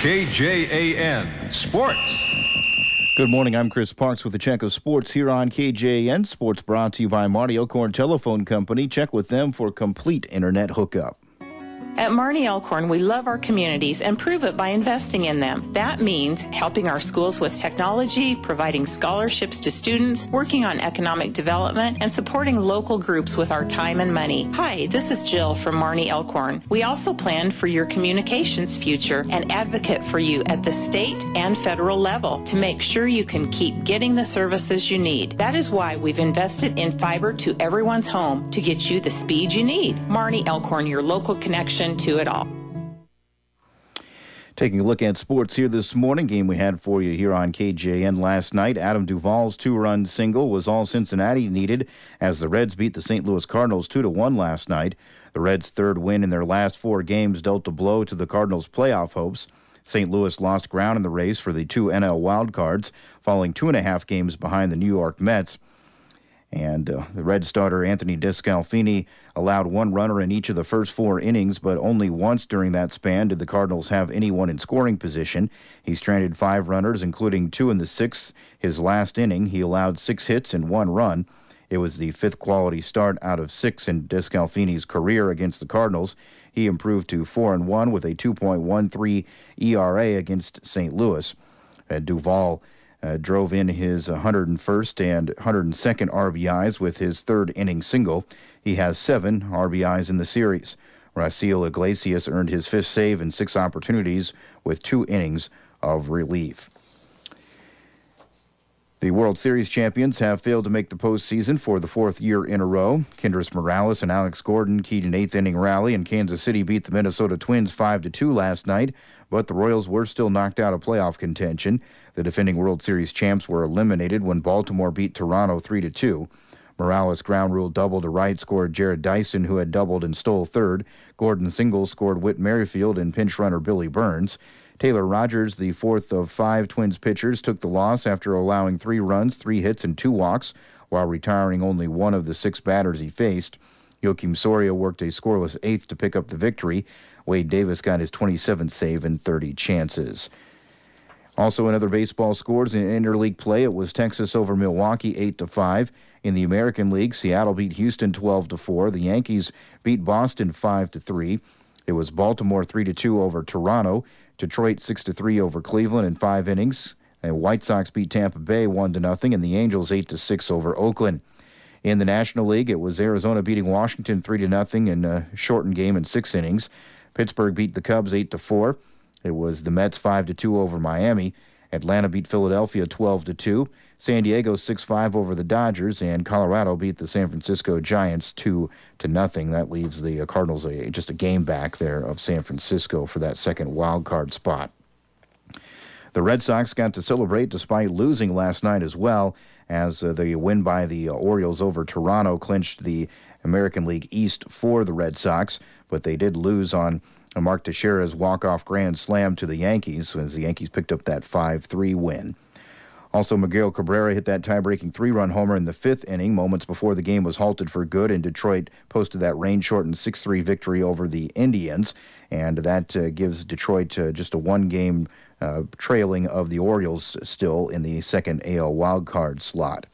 KJAN Sports. Good morning, I'm Chris Parks with the Check of Sports here on KJAN Sports, brought to you by Marty Elkhorn Telephone Company. Check with them for complete internet hookup. At Marty Elkhorn, we love our communities and prove it by investing in them. That means helping our schools with technology, providing scholarships to students, working on economic development, and supporting local groups with our time and money. Hi, this is Jill from Marty Elkhorn. We also plan for your communications future and advocate for you at the state and federal level to make sure you can keep getting the services you need. That is why we've invested in fiber to everyone's home to get you the speed you need. Marty Elkhorn, your local connection to it all. Taking a look at sports here this morning, game we had for you here on KJN last night. Adam Duvall's two-run single was all Cincinnati needed as the Reds beat the St. Louis Cardinals 2-1 last night. The Reds' third win in their last four games dealt a blow to the Cardinals' playoff hopes. St. Louis lost ground in the race for the two NL wildcards, falling 2.5 games behind the New York Mets. And the Red starter Anthony DeScalfini allowed one runner in each of the first four innings, but only once during that span did the Cardinals have anyone in scoring position. He stranded 5 runners, including 2 in the sixth. His last inning, he allowed 6 hits and 1 run. It was the 5th quality start out of 6 in DeScalfini's career against the Cardinals. He improved to 4-1 with a 2.13 ERA against St. Louis. Duvall drove in his 101st and 102nd RBIs with his third inning single. He has 7 RBIs in the series. Raciel Iglesias earned his 5th save in 6 opportunities with 2 innings of relief. The World Series champions have failed to make the postseason for the 4th year in a row. Kendrys Morales and Alex Gordon keyed an 8th inning rally, and Kansas City beat the Minnesota Twins 5-2 last night, but the Royals were still knocked out of playoff contention. The defending World Series champs were eliminated when Baltimore beat Toronto 3-2. Morales' ground rule double to right scored Jared Dyson, who had doubled and stole third. Gordon singles scored Whit Merrifield and pinch runner Billy Burns. Taylor Rogers, the 4th of 5 Twins pitchers, took the loss after allowing 3 runs, 3 hits, and 2 walks, while retiring only 1 of the 6 batters he faced. Joakim Soria worked a scoreless 8th to pick up the victory. Wade Davis got his 27th save in 30 chances. Also in other baseball scores in interleague play, it was Texas over Milwaukee 8-5. In the American League, Seattle beat Houston 12-4. The Yankees beat Boston 5-3. It was Baltimore 3-2 over Toronto. Detroit 6-3 over Cleveland in 5 innings. And White Sox beat Tampa Bay 1-0, and the Angels 8-6 over Oakland. In the National League, it was Arizona beating Washington 3-0 in a shortened game in 6 innings. Pittsburgh beat the Cubs 8-4. It was the Mets 5-2 over Miami. Atlanta beat Philadelphia 12-2. San Diego 6-5 over the Dodgers, and Colorado beat the San Francisco Giants 2-0. That leaves the Cardinals just a game back there of San Francisco for that second wild card spot. The Red Sox got to celebrate despite losing last night as well, as the win by the Orioles over Toronto clinched the American League East for the Red Sox, but they did lose on Mark Teixeira's walk-off grand slam to the Yankees as the Yankees picked up that 5-3 win. Also, Miguel Cabrera hit that tie-breaking 3-run homer in the 5th inning, moments before the game was halted for good, and Detroit posted that rain-shortened 6-3 victory over the Indians, and that gives Detroit just a 1-game trailing of the Orioles still in the second AL wildcard slot.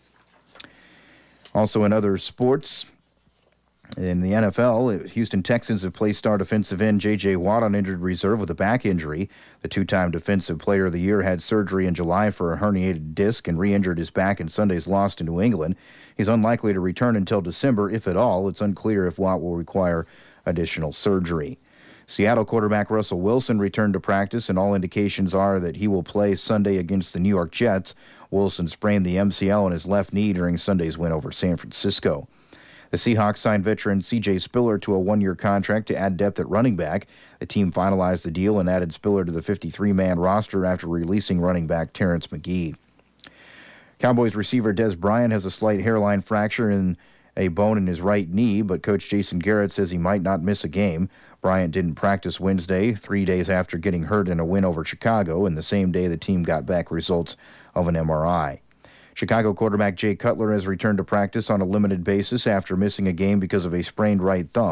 Also in other sports, in the NFL, Houston Texans have placed star defensive end J.J. Watt on injured reserve with a back injury. The 2-time Defensive Player of the Year had surgery in July for a herniated disc and re-injured his back in Sunday's loss to New England. He's unlikely to return until December, if at all. It's unclear if Watt will require additional surgery. Seattle quarterback Russell Wilson returned to practice, and all indications are that he will play Sunday against the New York Jets. Wilson sprained the MCL in his left knee during Sunday's win over San Francisco. The Seahawks signed veteran C.J. Spiller to a 1-year contract to add depth at running back. The team finalized the deal and added Spiller to the 53-man roster after releasing running back Terrence McGee. Cowboys receiver Des Bryant has a slight hairline fracture in a bone in his right knee, but Coach Jason Garrett says he might not miss a game. Bryant didn't practice Wednesday, 3 days after getting hurt in a win over Chicago, and the same day the team got back results of an MRI. Chicago quarterback Jay Cutler has returned to practice on a limited basis after missing a game because of a sprained right thumb.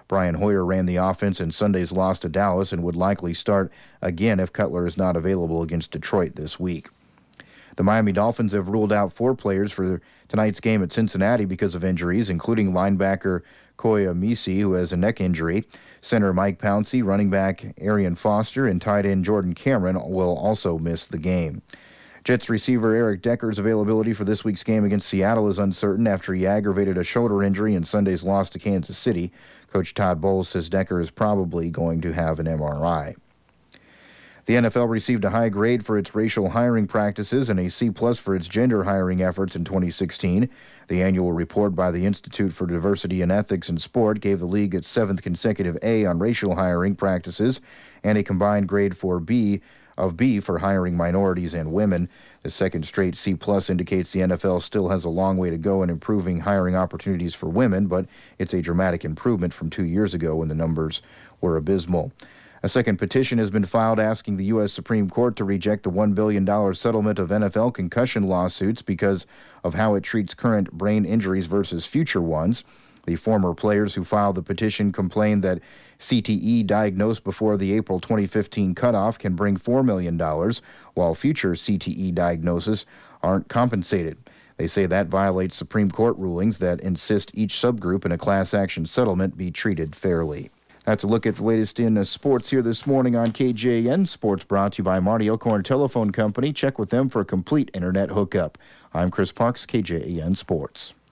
Brian Hoyer ran the offense in Sunday's loss to Dallas and would likely start again if Cutler is not available against Detroit this week. The Miami Dolphins have ruled out 4 players for tonight's game at Cincinnati because of injuries, including linebacker Koya Misi, who has a neck injury. Center Mike Pouncey, running back Arian Foster, and tight end Jordan Cameron will also miss the game. Jets receiver Eric Decker's availability for this week's game against Seattle is uncertain after he aggravated a shoulder injury in Sunday's loss to Kansas City. Coach Todd Bowles says Decker is probably going to have an MRI. The NFL received a high grade for its racial hiring practices and a C+ for its gender hiring efforts in 2016. The annual report by the Institute for Diversity and Ethics in Sport gave the league its 7th consecutive A on racial hiring practices and a combined grade for B for hiring minorities and women. The second straight C+ indicates the NFL still has a long way to go in improving hiring opportunities for women, but it's a dramatic improvement from 2 years ago when the numbers were abysmal. A second petition has been filed asking the U.S. Supreme Court to reject the $1 billion settlement of NFL concussion lawsuits because of how it treats current brain injuries versus future ones. The former players who filed the petition complained that CTE diagnosed before the April 2015 cutoff can bring $4 million, while future CTE diagnoses aren't compensated. They say that violates Supreme Court rulings that insist each subgroup in a class action settlement be treated fairly. That's a look at the latest in sports here this morning on KJAN. Sports brought to you by Marty Elkhorn Telephone Company. Check with them for a complete internet hookup. I'm Chris Parks, KJAN Sports.